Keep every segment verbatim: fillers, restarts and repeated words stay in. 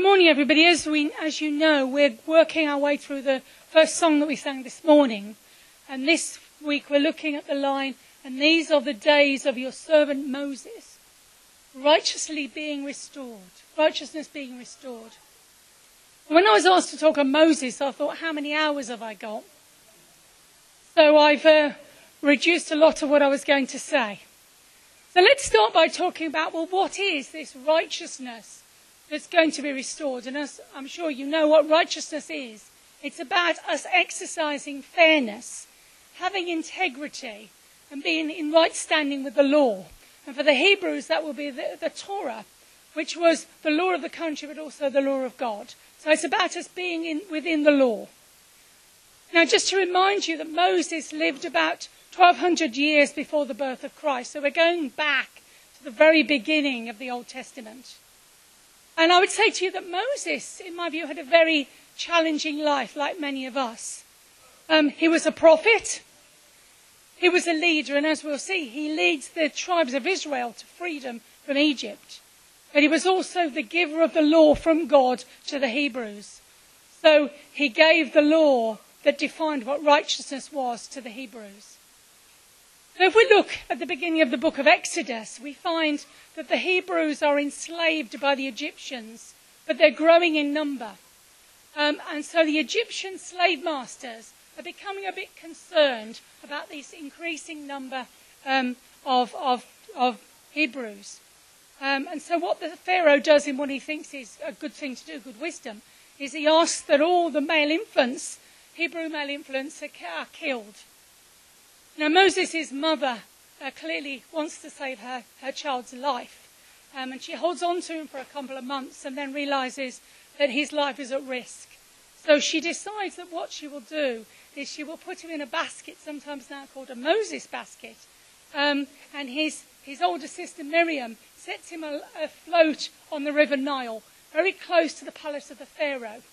Good morning, everybody. As we, as you know, we're working our way through the first song that we sang this morning. And this week we're looking at the line, "And these are the days of your servant Moses, righteously being restored." Righteousness being restored. When I was asked to talk on Moses, I thought, how many hours have I got? So I've uh, reduced a lot of what I was going to say. So let's start by talking about, well, what is this righteousness that's going to be restored? And as I'm sure you know what righteousness is, it's about us exercising fairness, having integrity, and being in right standing with the law. And for the Hebrews, that will be the, the Torah, which was the law of the country, but also the law of God. So it's about us being in, within the law. Now, just to remind you that Moses lived about twelve hundred years before the birth of Christ. So we're going back to the very beginning of the Old Testament. And I would say to you that Moses, in my view, had a very challenging life, like many of us. Um, he was a prophet. He was a leader. And as we'll see, he leads the tribes of Israel to freedom from Egypt. But he was also the giver of the law from God to the Hebrews. So he gave the law that defined what righteousness was to the Hebrews. So if we look at the beginning of the book of Exodus, we find that the Hebrews are enslaved by the Egyptians, but they're growing in number. Um, and so the Egyptian slave masters are becoming a bit concerned about this increasing number um, of, of, of Hebrews. Um, and so what the Pharaoh does in what he thinks is a good thing to do, good wisdom, is he asks that all the male infants, Hebrew male infants, are, are killed. Now, Moses' mother uh, clearly wants to save her, her child's life. Um, and she holds on to him for a couple of months and then realizes that his life is at risk. So she decides that what she will do is she will put him in a basket, sometimes now called a Moses basket. Um, and his, his older sister Miriam sets him a, afloat on the River Nile, very close to the palace of the Pharaoh.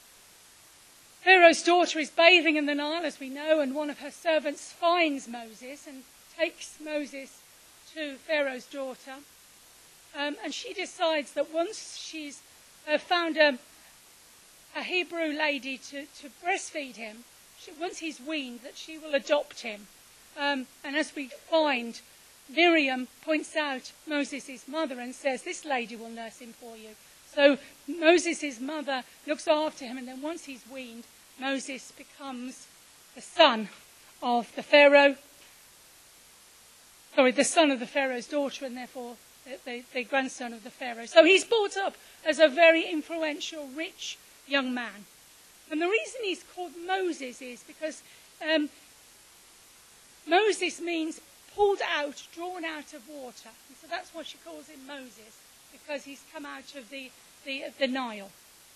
Pharaoh's daughter is bathing in the Nile, as we know, and one of her servants finds Moses and takes Moses to Pharaoh's daughter. Um, and she decides that once she's uh, found a, a Hebrew lady to, to breastfeed him, she, once he's weaned, that she will adopt him. Um, and as we find, Miriam points out Moses' mother and says, this lady will nurse him for you. So Moses' mother looks after him, and then once he's weaned, Moses becomes the son of the Pharaoh, sorry, the son of the Pharaoh's daughter, and therefore the, the, the grandson of the Pharaoh. So he's brought up as a very influential, rich young man. And the reason he's called Moses is because um, Moses means pulled out, drawn out of water. And so that's why she calls him Moses, because he's come out of the, the, the Nile.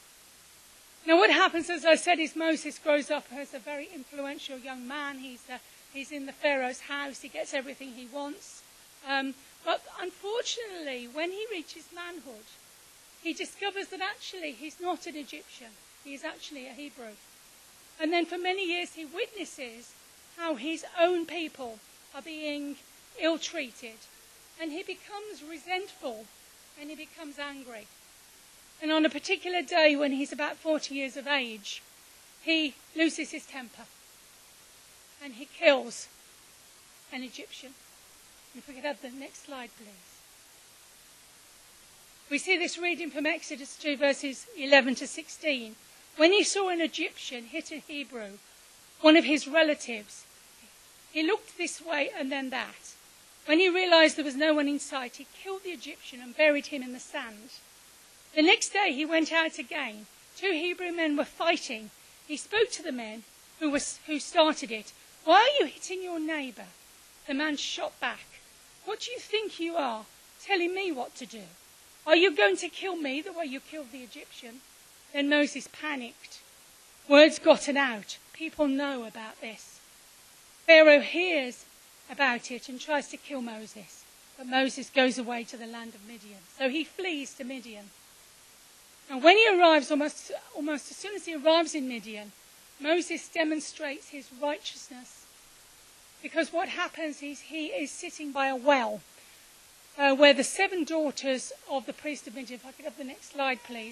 Now what happens, as I said, is Moses grows up as a very influential young man. He's, uh, he's in the Pharaoh's house. He gets everything he wants. Um, but unfortunately, when he reaches manhood, he discovers that actually he's not an Egyptian. He's actually a Hebrew. And then for many years he witnesses how his own people are being ill-treated. And he becomes resentful and he becomes angry. And on a particular day when he's about forty years of age, he loses his temper. And he kills an Egyptian. If we could have the next slide, please. We see this reading from Exodus two, verses eleven to sixteen. When he saw an Egyptian hit a Hebrew, one of his relatives, he looked this way and then that. When he realized there was no one in sight, he killed the Egyptian and buried him in the sand. The next day he went out again. Two Hebrew men were fighting. He spoke to the men who, was, who started it. Why are you hitting your neighbour? The man shot back. What do you think you are, telling me what to do? Are you going to kill me the way you killed the Egyptian? Then Moses panicked. Word's gotten out. People know about this. Pharaoh hears about it and tries to kill Moses. But Moses goes away to the land of Midian. So he flees to Midian. And when he arrives, almost, almost as soon as he arrives in Midian, Moses demonstrates his righteousness. Because what happens is he is sitting by a well uh, where the seven daughters of the priest of Midian, if I could have the next slide please,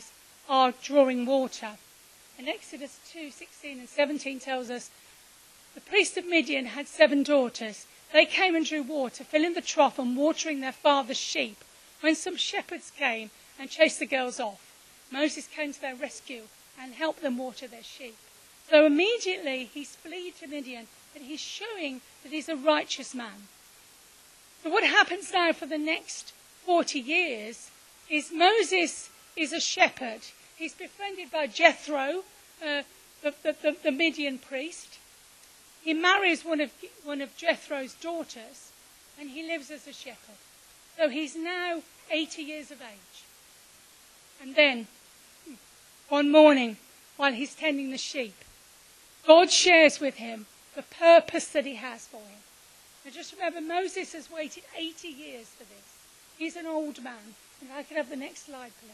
are drawing water. And Exodus two, sixteen and seventeen tells us, the priest of Midian had seven daughters. They came and drew water, filling the trough and watering their father's sheep. When some shepherds came and chased the girls off, Moses came to their rescue and helped them water their sheep. So immediately he's fleed to Midian, and he's showing that he's a righteous man. So what happens now for the next forty years is Moses is a shepherd. He's befriended by Jethro, uh, the, the, the, the Midian priest. He marries one of, one of Jethro's daughters, and he lives as a shepherd. So he's now eighty years of age. And then, one morning, while he's tending the sheep, God shares with him the purpose that he has for him. Now just remember, Moses has waited eighty years for this. He's an old man. If I could have the next slide, please.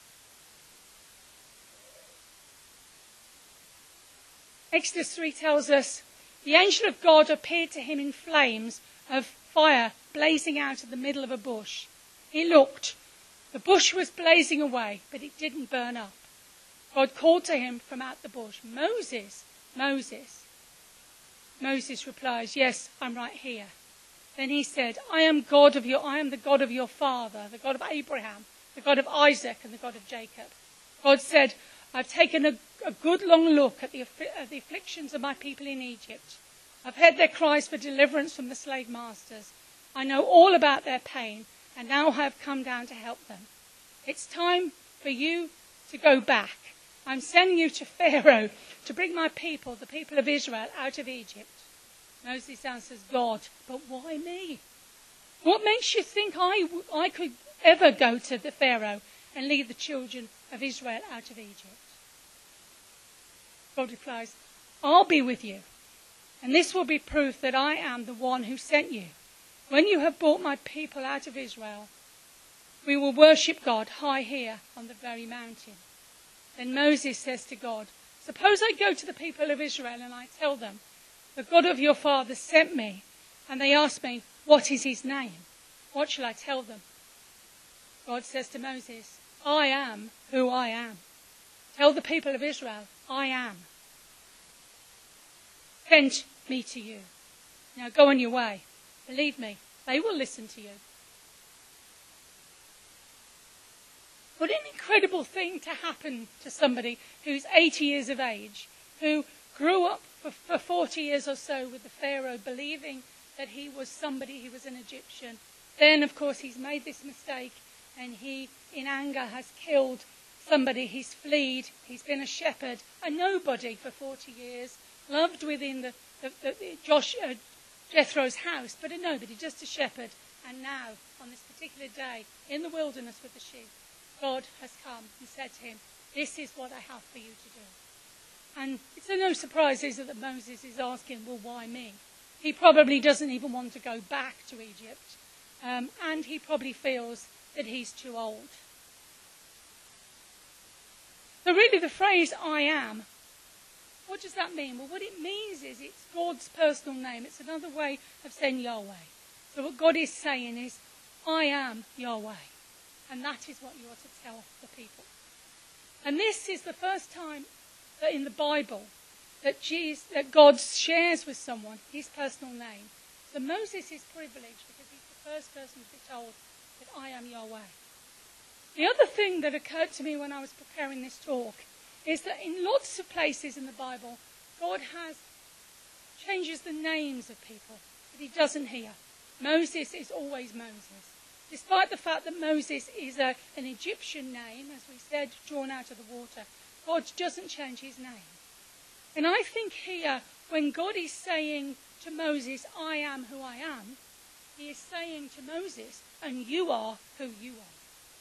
Exodus three tells us, the angel of God appeared to him in flames of fire blazing out of the middle of a bush. He looked. The bush was blazing away, but it didn't burn up. God called to him from out the bush, Moses, Moses. Moses replies, yes, I'm right here. Then he said, I am God of your, I am the God of your father, the God of Abraham, the God of Isaac, and the God of Jacob. God said, I've taken a, a good long look at the, at the afflictions of my people in Egypt. I've heard their cries for deliverance from the slave masters. I know all about their pain, and now I have come down to help them. It's time for you to go back. I'm sending you to Pharaoh to bring my people, the people of Israel, out of Egypt. Moses answers, God, but why me? What makes you think I, I could ever go to the Pharaoh and lead the children of Israel out of Egypt? God replies, I'll be with you, and this will be proof that I am the one who sent you. When you have brought my people out of Israel, we will worship God high here on the very mountain. Then Moses says to God, suppose I go to the people of Israel and I tell them, the God of your father sent me, and they ask me, what is his name? What shall I tell them? God says to Moses, I am who I am. Tell the people of Israel, I am sent me to you. Now go on your way. Believe me, they will listen to you. What an incredible thing to happen to somebody who's eighty years of age, who grew up for, for forty years or so with the Pharaoh, believing that he was somebody, he was an Egyptian. Then, of course, he's made this mistake, and he, in anger, has killed somebody. He's fled. He's been a shepherd, a nobody for forty years, loved within the, the, the, the Josh, uh, Jethro's house, but a nobody, just a shepherd. And now, on this particular day, in the wilderness with the sheep, God has come and said to him, this is what I have for you to do. And it's no surprise, is it, that Moses is asking, well, why me? He probably doesn't even want to go back to Egypt. Um, and he probably feels that he's too old. So really the phrase, I am, what does that mean? Well, what it means is it's God's personal name. It's another way of saying Yahweh. So what God is saying is, I am Yahweh. And that is what you are to tell the people. And this is the first time that in the Bible that, Jesus, that God shares with someone his personal name. So Moses is privileged because he's the first person to be told that I am Yahweh. The other thing that occurred to me when I was preparing this talk is that in lots of places in the Bible, God has changes the names of people, but he doesn't here. Moses is always Moses. Despite the fact that Moses is a, an Egyptian name, as we said, drawn out of the water, God doesn't change his name. And I think here, when God is saying to Moses, I am who I am, he is saying to Moses, and you are who you are.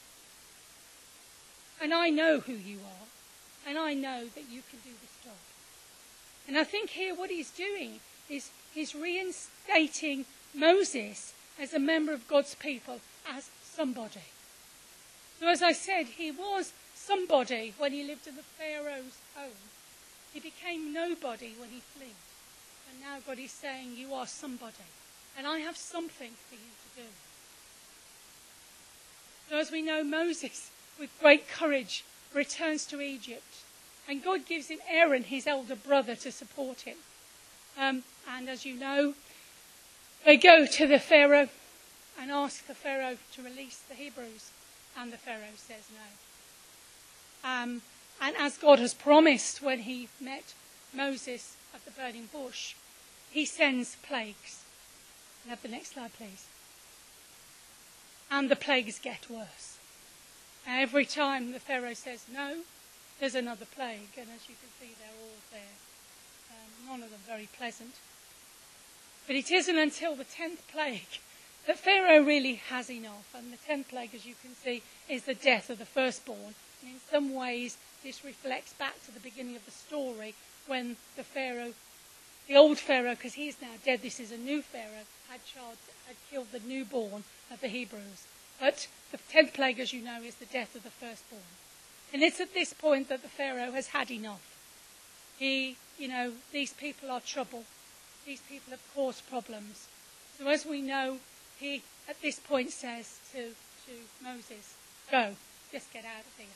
And I know who you are, and I know that you can do this job. And I think here what he's doing is he's reinstating Moses as a member of God's people, as somebody. So as I said, he was somebody when he lived in the Pharaoh's home. He became nobody when he fled. And now God is saying, you are somebody. And I have something for you to do. So as we know, Moses, with great courage, returns to Egypt. And God gives him Aaron, his elder brother, to support him. Um, and as you know, they go to the Pharaoh and ask the Pharaoh to release the Hebrews. And the Pharaoh says no. Um, and as God has promised when he met Moses at the burning bush, he sends plagues. Can I have the next slide, please? And the plagues get worse. Every time the Pharaoh says no, there's another plague. And as you can see, they're all there. Um, none of them very pleasant. But it isn't until the tenth plague that Pharaoh really has enough. And the tenth plague, as you can see, is the death of the firstborn. And in some ways, this reflects back to the beginning of the story when the Pharaoh, the old Pharaoh, because he's now dead, this is a new Pharaoh, had, child, had killed the newborn of the Hebrews. But the tenth plague, as you know, is the death of the firstborn. And it's at this point that the Pharaoh has had enough. He, you know, these people are trouble. These people have caused problems. So as we know, he at this point says to, to Moses, go, just get out of here.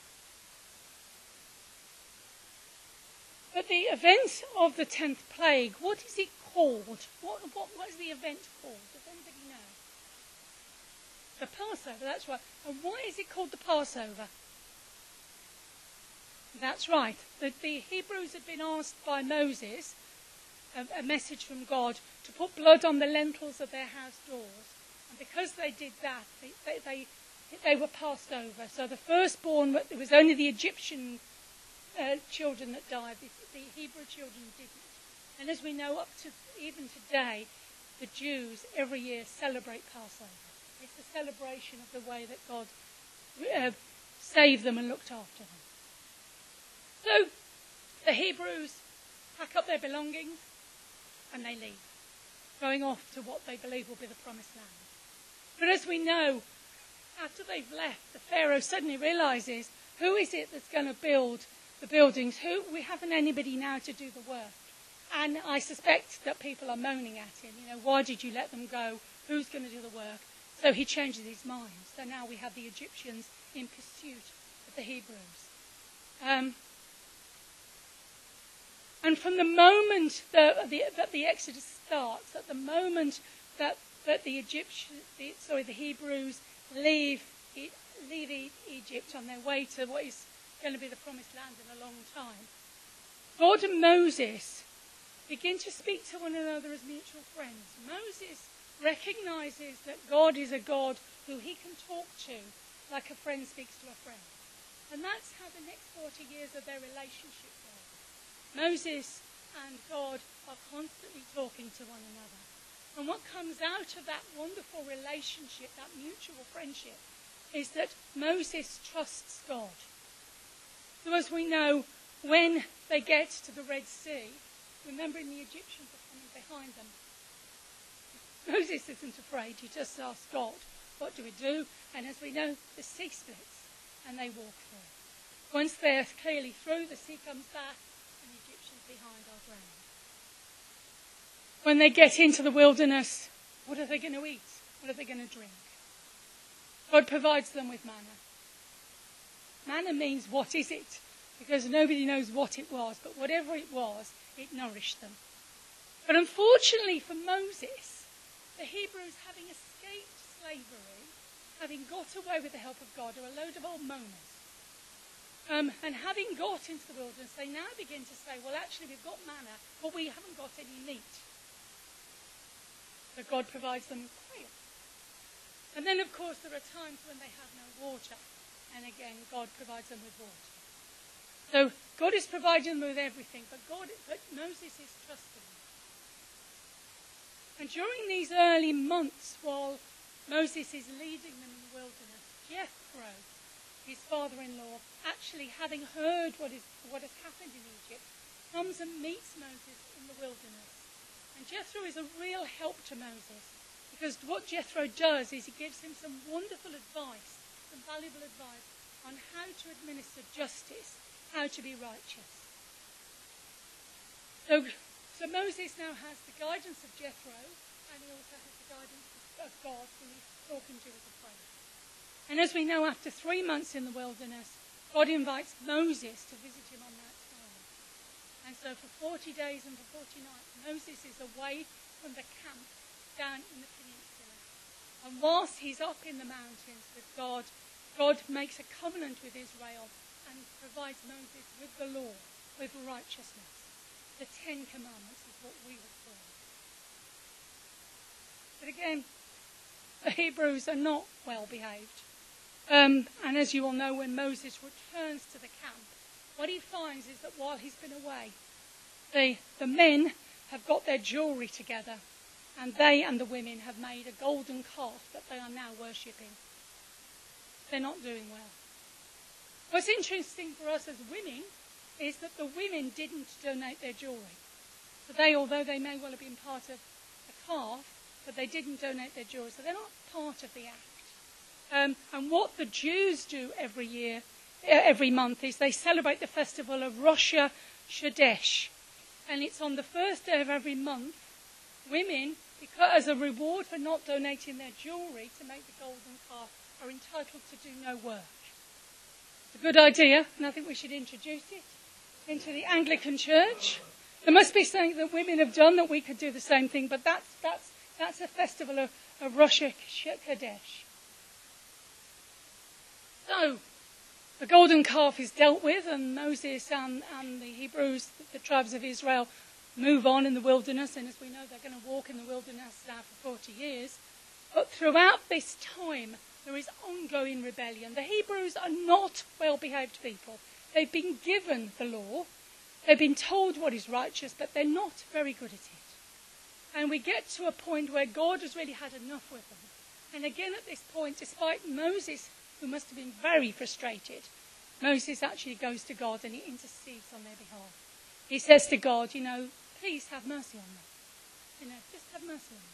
But the event of the tenth plague, what is it called? What, what, what is the event called? Does anybody know? The Passover, that's right. And why is it called the Passover? That's right. The, the Hebrews had been asked by Moses, a, a message from God, to put blood on the lintels of their house doors. And because they did that, they, they, they, they were passed over. So the firstborn, it was only the Egyptian uh, children that died. The, the Hebrew children didn't. And as we know, up to even today, the Jews every year celebrate Passover. It's a celebration of the way that God uh, saved them and looked after them. So the Hebrews pack up their belongings and they leave, going off to what they believe will be the promised land. But as we know, after they've left, the Pharaoh suddenly realizes, who is it that's going to build the buildings? Who? We haven't anybody now to do the work. And I suspect that people are moaning at him. You know, why did you let them go? Who's going to do the work? So he changes his mind. So now we have the Egyptians in pursuit of the Hebrews. Um, and from the moment that the, that the Exodus starts, at the moment that, that the Egyptians, the, sorry, the Hebrews leave, leave Egypt on their way to what is going to be the promised land in a long time, God and Moses begin to speak to one another as mutual friends. Moses recognizes that God is a God who he can talk to like a friend speaks to a friend. And that's how the next forty years of their relationship goes. Moses and God are constantly talking to one another. And what comes out of that wonderful relationship, that mutual friendship, is that Moses trusts God. So as we know, when they get to the Red Sea, remembering the Egyptians are coming behind them, Moses isn't afraid. He just asks God, what do we do? And as we know, the sea splits and they walk through. Once they're clearly through, the sea comes back and the Egyptians behind are drowned. When they get into the wilderness, what are they going to eat? What are they going to drink? God provides them with manna. Manna means what is it? Because nobody knows what it was, but whatever it was, it nourished them. But unfortunately for Moses, the Hebrews, having escaped slavery, having got away with the help of God, are a load of old moaners. Um, and having got into the wilderness, they now begin to say, well, actually, we've got manna, but we haven't got any meat. So God provides them with quail. And then, of course, there are times when they have no water. And again, God provides them with water. So God is providing them with everything, but, God, but Moses is trusting them. And during these early months, while Moses is leading them in the wilderness, Jethro, his father-in-law, actually having heard what, is, what has happened in Egypt, comes and meets Moses in the wilderness. And Jethro is a real help to Moses, because what Jethro does is he gives him some wonderful advice, some valuable advice on how to administer justice, how to be righteous. So, so Moses now has the guidance of Jethro, and he also has the guidance of God, who he's talking to as a friend. And as we know, after three months in the wilderness, God invites Moses to visit him on Mount Sinai. And so for forty days and for forty nights, Moses is away from the camp down in the peninsula. And whilst he's up in the mountains with God, God makes a covenant with Israel and provides Moses with the law, with righteousness. The Ten Commandments is what we would call it. But again, the Hebrews are not well behaved. Um, and as you all know, when Moses returns to the camp, what he finds is that while he's been away, the, the men have got their jewellery together, and they and the women have made a golden calf that they are now worshipping. They're not doing well. What's interesting for us as women is that the women didn't donate their jewellery. So they, although they may well have been part of the calf, but they didn't donate their jewellery. So they're not part of the act. Um, and what the Jews do every year, every month, is they celebrate the festival of Rosh Hashanah. And it's on the first day of every month, women, because as a reward for not donating their jewellery to make the golden calf, are entitled to do no work. It's a good idea, and I think we should introduce it into the Anglican Church. There must be something that women have done that we could do the same thing, but that's that's that's a festival of, of Rosh Hashanah. So, the golden calf is dealt with, and Moses and, and the Hebrews, the tribes of Israel, move on in the wilderness, and as we know, they're going to walk in the wilderness now for forty years. But throughout this time, there is ongoing rebellion. The Hebrews are not well-behaved people. They've been given the law. They've been told what is righteous, but they're not very good at it. And we get to a point where God has really had enough with them. And again at this point, despite Moses, who must have been very frustrated, Moses actually goes to God and he intercedes on their behalf. He says to God, you know, please have mercy on them. You know, just have mercy on them.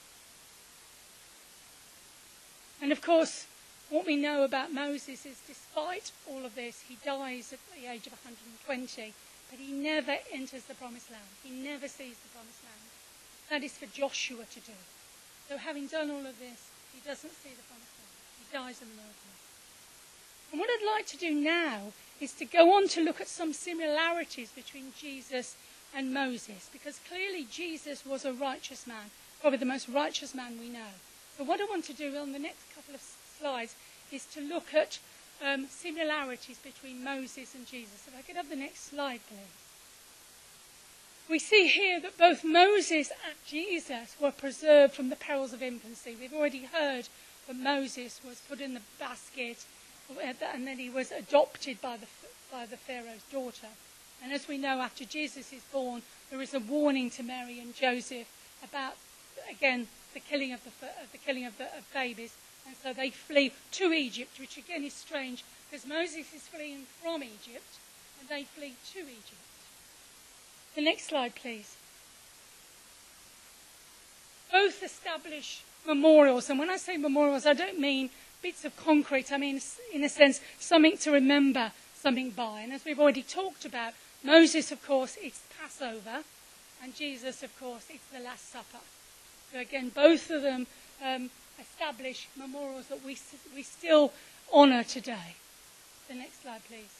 And of course, what we know about Moses is despite all of this, he dies at the age of one hundred twenty, but he never enters the promised land. He never sees the promised land. That is for Joshua to do. So having done all of this, he doesn't see the promised land. He dies in the wilderness. And what I'd like to do now is to go on to look at some similarities between Jesus and Moses, because clearly Jesus was a righteous man, probably the most righteous man we know. So what I want to do on the next couple of slides is to look at um, similarities between Moses and Jesus. If I could have the next slide, please. We see here that both Moses and Jesus were preserved from the perils of infancy. We've already heard that Moses was put in the basket and then he was adopted by the, by the Pharaoh's daughter. And as we know, after Jesus is born, there is a warning to Mary and Joseph about, again, the killing of the, the killing of the of babies. And so they flee to Egypt, which again is strange, because Moses is fleeing from Egypt, and they flee to Egypt. The next slide, please. Both establish memorials, and when I say memorials, I don't mean bits of concrete. I mean, in a sense, something to remember something by. And as we've already talked about, Moses, of course, it's Passover, and Jesus, of course, it's the Last Supper. So again, both of them um, establish memorials that we we still honour today. The next slide, please.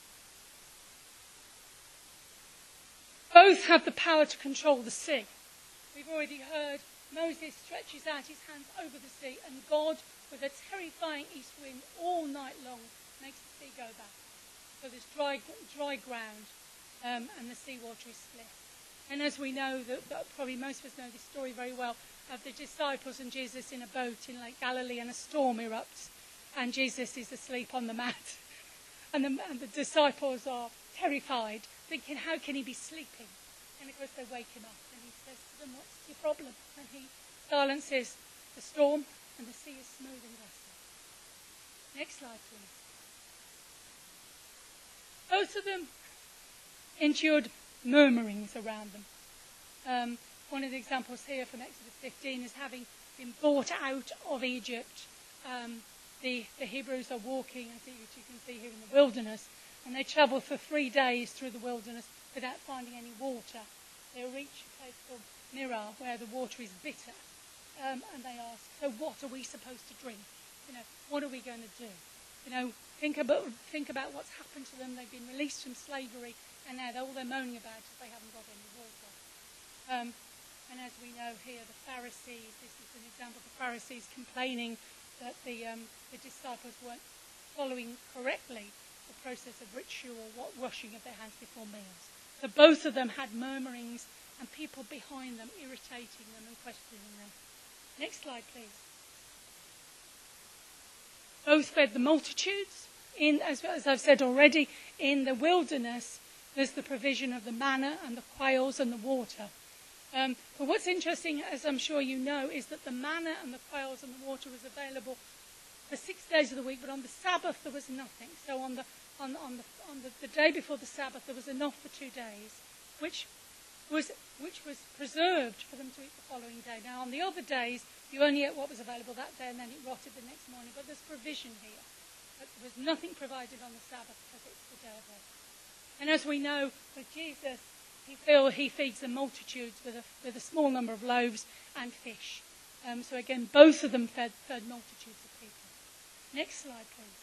Both have the power to control the sea. We've already heard Moses stretches out his hands over the sea, and God, with a terrifying east wind all night long, makes the sea go back. So there's dry, dry ground, um, and the seawater is split. And as we know, that, that probably most of us know this story very well, of the disciples and Jesus in a boat in Lake Galilee, and a storm erupts, and Jesus is asleep on the mat. And the, and the disciples are terrified, thinking, how can he be sleeping? And of course they wake him up, and he says to them, what's your problem? And he silences the storm, and the sea is smooth and glassy. Next slide, please. Both of them endured murmurings around them. Um, one of the examples here from Exodus fifteen is having been brought out of Egypt. Um, the, the Hebrews are walking, as you can see here, in the wilderness, and they travel for three days through the wilderness without finding any water. They reach a place called Merah, where the water is bitter, um, and they ask, so what are we supposed to drink? You know, what are we going to do? You know, Think about, think about what's happened to them. They've been released from slavery, and now all they're moaning about is they haven't got any water. Um, and as we know here, the Pharisees, this is an example of the Pharisees complaining that the, um, the disciples weren't following correctly the process of ritual washing of their hands before meals. So both of them had murmurings and people behind them irritating them and questioning them. Next slide, please. Both fed the multitudes. In, as, as I've said already, in the wilderness, there's the provision of the manna and the quails and the water. Um, but what's interesting, as I'm sure you know, is that the manna and the quails and the water was available for six days of the week, but on the Sabbath there was nothing. So on the on, on the on the, the day before the Sabbath there was enough for two days, which was which was preserved for them to eat the following day. Now on the other days you only ate what was available that day, and then it rotted the next morning. But there's provision here. But there was nothing provided on the Sabbath because it's the day of rest. And as we know, with Jesus, he, feel, he feeds the multitudes with a, with a small number of loaves and fish. Um, so again, both of them fed, fed multitudes of people. Next slide, please.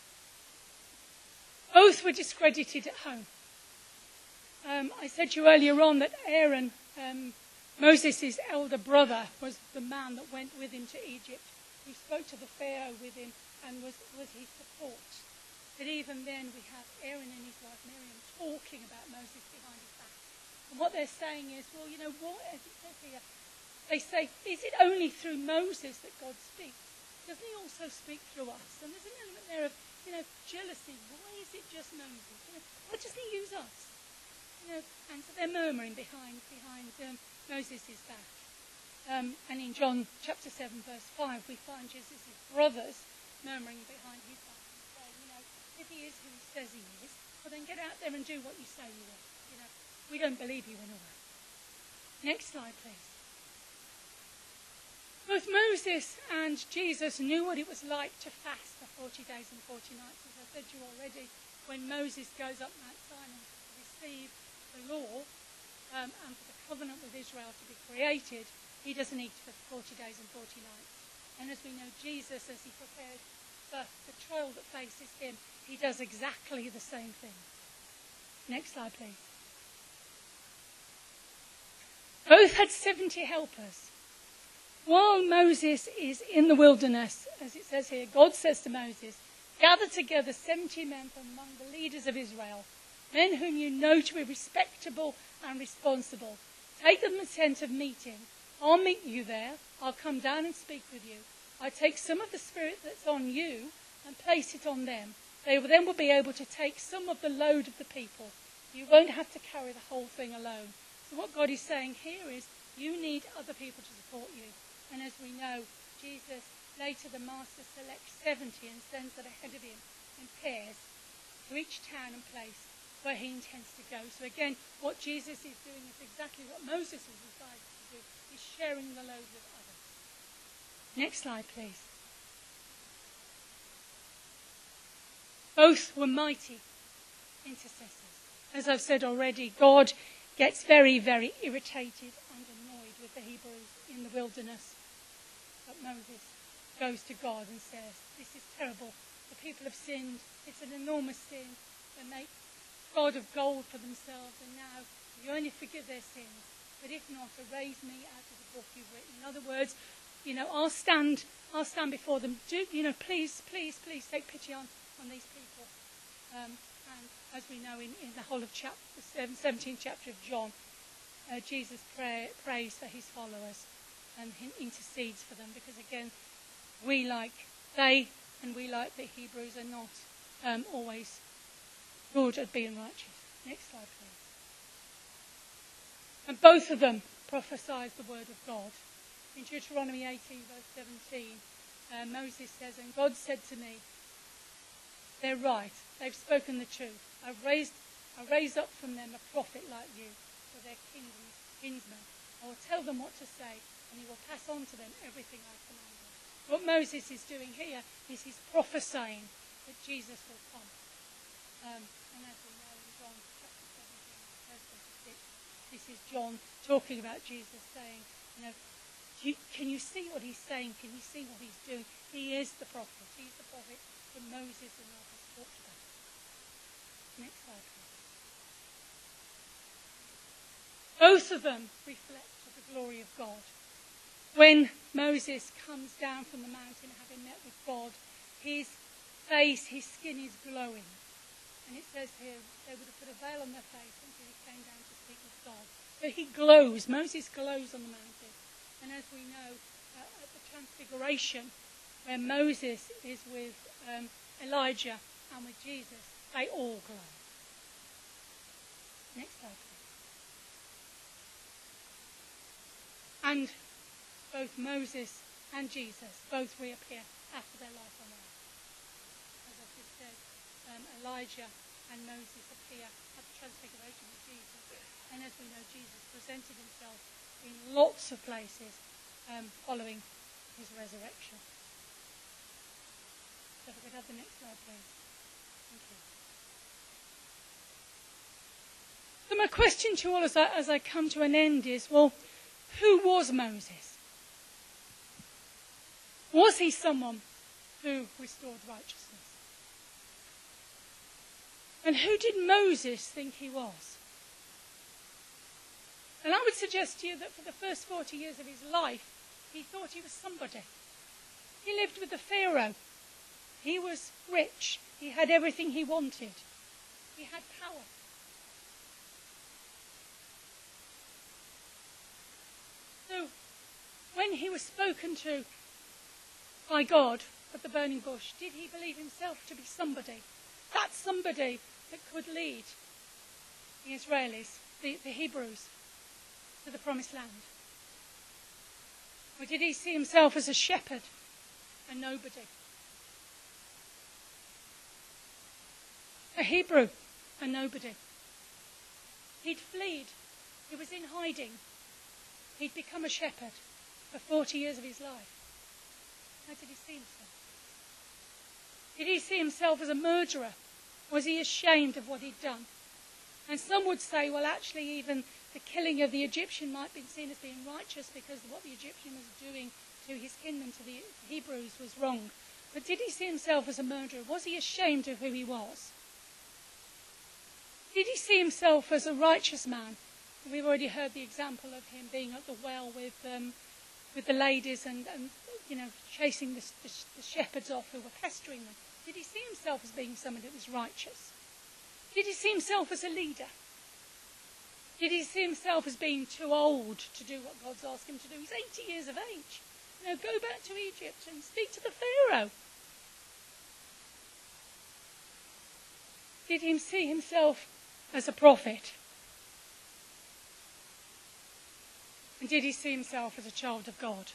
Both were discredited at home. Um, I said to you earlier on that Aaron, um, Moses' elder brother, was the man that went with him to Egypt, who spoke to the Pharaoh with him and was, was his support. But even then we have Aaron and his wife Miriam talking about Moses behind his back. And what they're saying is, well, you know, what, as it says here, they say, is it only through Moses that God speaks? Doesn't he also speak through us? And there's an element there of, you know, jealousy. Why is it just Moses? You know, why doesn't he use us? You know, and so they're murmuring behind behind um, Moses' back. Um, and in John chapter seven, verse five, we find Jesus' brothers murmuring behind his back and saying, you know, if he is who he says he is, well then get out there and do what you say you are. You know, we don't believe you anyway. Next slide, please. Both Moses and Jesus knew what it was like to fast for forty days and forty nights. As I said to you already, when Moses goes up Mount Sinai to receive the law um, and for the covenant with Israel to be created, he doesn't eat for forty days and forty nights. And as we know, Jesus, as he prepares for the trial that faces him, he does exactly the same thing. Next slide, please. Both had seventy helpers. While Moses is in the wilderness, as it says here, God says to Moses, gather together seventy men from among the leaders of Israel, men whom you know to be respectable and responsible. Take them to the tent of meeting. I'll meet you there. I'll come down and speak with you. I take some of the spirit that's on you and place it on them. They will then will be able to take some of the load of the people. You won't have to carry the whole thing alone. So what God is saying here is you need other people to support you. And as we know, Jesus, later the Master selects seventy and sends them ahead of him in pairs to each town and place where he intends to go. So again, what Jesus is doing is exactly what Moses was advised to do. He's sharing the load with others. Next slide, please. Both were mighty intercessors. As I've said already, God gets very, very irritated and annoyed with the Hebrews in the wilderness. But Moses goes to God and says, this is terrible. The people have sinned. It's an enormous sin. They make God of gold for themselves, and now you only forgive their sins. But if not, erase me out of the book you've written. In other words, you know, I'll stand, I'll stand before them. Do, you know, please, please, please take pity on, on these people. Um, and as we know in, in the whole of chapter, the seventeenth chapter of John, uh, Jesus pray, prays for his followers and he intercedes for them, because again, we like they and we like the Hebrews are not um, always good at being righteous. Next slide, please. And both of them prophesied the word of God. In Deuteronomy eighteen, verse seventeen, uh, Moses says, and God said to me, they're right, they've spoken the truth. I've raised, I raised up from them a prophet like you for their kingdom's kinsmen. I will tell them what to say, and he will pass on to them everything I command them. What Moses is doing here is he's prophesying that Jesus will come. Um, and as we know in John chapter seventeen, verse twenty-six, this is John talking about Jesus saying, you know, you, can you see what he's saying? Can you see what he's doing? He is the prophet. He's the prophet that Moses and I have talked about. Next slide, please. Both of them reflect the glory of God. When Moses comes down from the mountain having met with God, his face, his skin is glowing. And it says here, they would have put a veil on their face until he came down to speak with God. So he glows, Moses glows on the mountain. And as we know, uh, at the Transfiguration, where Moses is with um, Elijah and with Jesus, they all glow. Next slide, please. And both Moses and Jesus both reappear after their life on earth. As I've just said, um, Elijah and Moses appear at the Transfiguration of Jesus. And as we know, Jesus presented himself in lots of places um, following his resurrection. So if we could have the next slide, please. Thank you. So my question to you all as I, as I come to an end is, well, who was Moses? Was he someone who restored righteousness? And who did Moses think he was? And I would suggest to you that for the first forty years of his life, he thought he was somebody. He lived with the Pharaoh. He was rich. He had everything he wanted. He had power. So, when he was spoken to by God at the burning bush, did he believe himself to be somebody? That somebody that could lead the Israelis, the, the Hebrews, to the promised land? Or did he see himself as a shepherd, a nobody? A Hebrew, a nobody. He'd fled. He was in hiding. He'd become a shepherd for forty years of his life. How did he see himself? Did he see himself as a murderer? Was he ashamed of what he'd done? And some would say, well, actually, even the killing of the Egyptian might be seen as being righteous because what the Egyptian was doing to his kinmen, to the Hebrews, was wrong. But did he see himself as a murderer? Was he ashamed of who he was? Did he see himself as a righteous man? We've already heard the example of him being at the well with um, with the ladies and, and you know, chasing the, the, the shepherds off who were pestering them. Did he see himself as being someone that was righteous? Did he see himself as a leader? Did he see himself as being too old to do what God's asked him to do? He's eighty years of age. You know, go back to Egypt and speak to the Pharaoh. Did he see himself as a prophet? And did he see himself as a child of God?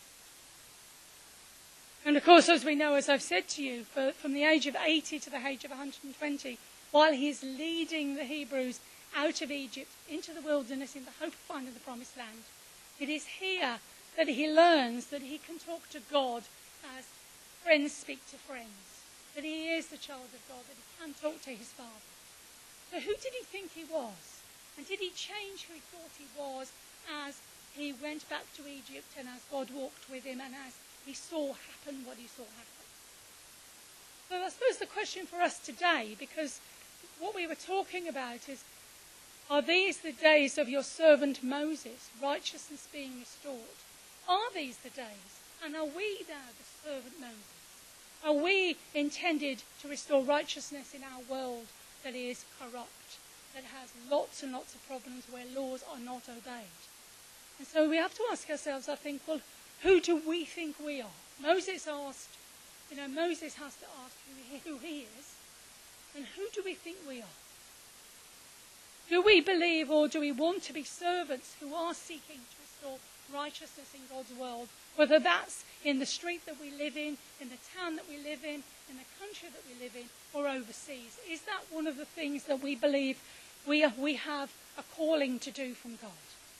And of course, as we know, as I've said to you, for, from the age of eighty to the age of one hundred twenty, while he's leading the Hebrews out of Egypt into the wilderness in the hope of finding the promised land, it is here that he learns that he can talk to God as friends speak to friends, that he is the child of God, that he can talk to his Father. So who did he think he was? And did he change who he thought he was as he went back to Egypt and as God walked with him and as he saw happen what he saw happen? So I suppose the question for us today, because what we were talking about is, are these the days of your servant Moses, righteousness being restored? Are these the days? And are we now the servant Moses? Are we intended to restore righteousness in our world that is corrupt, that has lots and lots of problems where laws are not obeyed? And so we have to ask ourselves, I think, well, who do we think we are? Moses asked, you know, Moses has to ask who he, who he is. And who do we think we are? Do we believe or do we want to be servants who are seeking to restore righteousness in God's world? Whether that's in the street that we live in, in the town that we live in, in the country that we live in, or overseas. Is that one of the things that we believe we, are, we have a calling to do from God?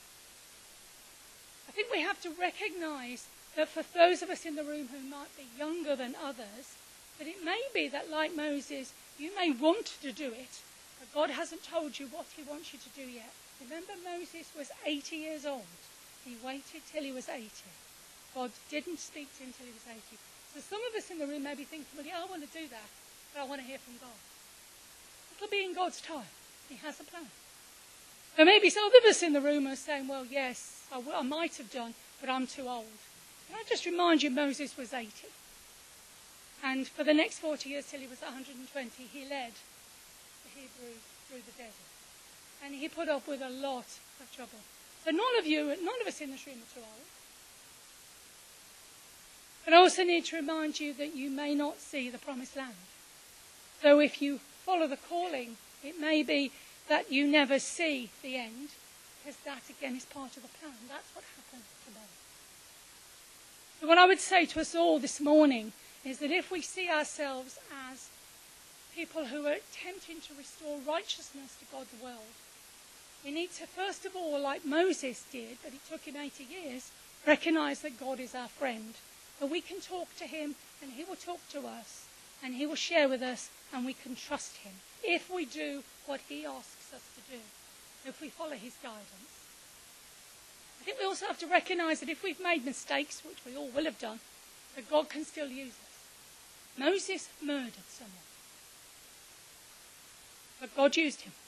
I think we have to recognise that for those of us in the room who might be younger than others, that it may be that, like Moses, you may want to do it, but God hasn't told you what he wants you to do yet. Remember, Moses was eighty years old. He waited till he was eighty. God didn't speak to him till he was eighty. So some of us in the room may be thinking, well, yeah, I want to do that, but I want to hear from God. It'll be in God's time. He has a plan. There may be some of us in the room are saying, well, yes, I, w- I might have done, but I'm too old. Can I just remind you, Moses was eighty. And for the next forty years till he was one hundred twenty, he led the Hebrews through the desert. And he put up with a lot of trouble. So none of you, none of us in this room are too old. But I also need to remind you that you may not see the promised land. So if you follow the calling, it may be that you never see the end, because that again is part of the plan. That's what happened to them. So what I would say to us all this morning is that if we see ourselves as people who are attempting to restore righteousness to God's world, we need to first of all, like Moses did, but it took him eighty years, recognise that God is our friend. That we can talk to him and he will talk to us and he will share with us and we can trust him if we do what he asks us to do, if we follow his guidance. I think we also have to recognise that if we've made mistakes, which we all will have done, that God can still use us. Moses murdered someone, but God used him.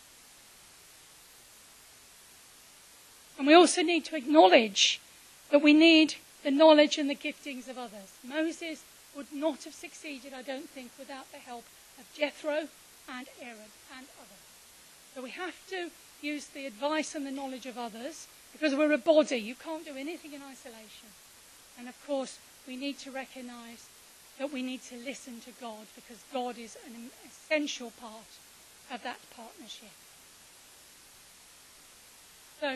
And we also need to acknowledge that we need the knowledge and the giftings of others. Moses would not have succeeded, I don't think, without the help of Jethro and Aaron and others. So we have to use the advice and the knowledge of others, because we're a body. You can't do anything in isolation. And of course, we need to recognise that we need to listen to God, because God is an essential part of that partnership. So,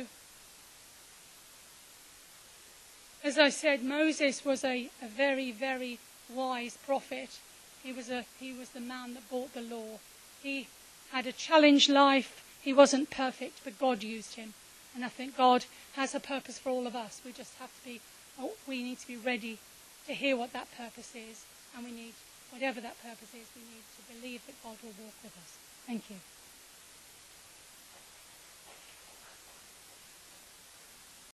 as I said, Moses was a, a very, very wise prophet. He was a he was the man that brought the law. He had a challenged life. He wasn't perfect, but God used him. And I think God has a purpose for all of us. We just have to be, oh, we need to be ready to hear what that purpose is. And we need, whatever that purpose is, we need to believe that God will walk with us. Thank you.